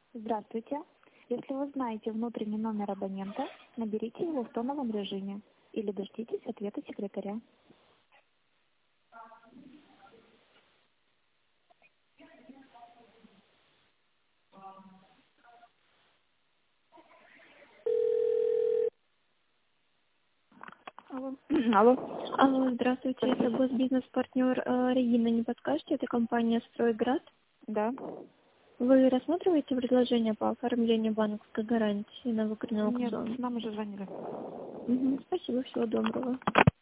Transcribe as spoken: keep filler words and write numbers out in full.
Здравствуйте. Если вы знаете внутренний номер абонента, наберите его в тоновом режиме или дождитесь ответа секретаря. Алло. Алло. Алло, здравствуйте, это госбизнес-партнер э, Регина. Не подскажете, это компания «Стройград». Да. Вы рассматриваете предложение по оформлению банковской гарантии на выгодный Нет, аукцион? нам уже звонили. Мгм, спасибо, всего доброго.